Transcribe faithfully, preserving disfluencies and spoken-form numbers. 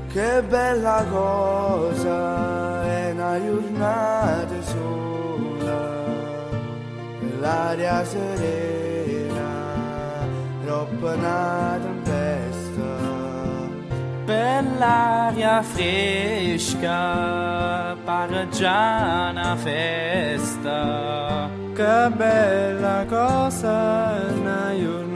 Che bella cosa è una giornata sola, l'aria serena, troppo una tempesta. Per l'aria fresca, pare già una festa. Che bella cosa è una giornata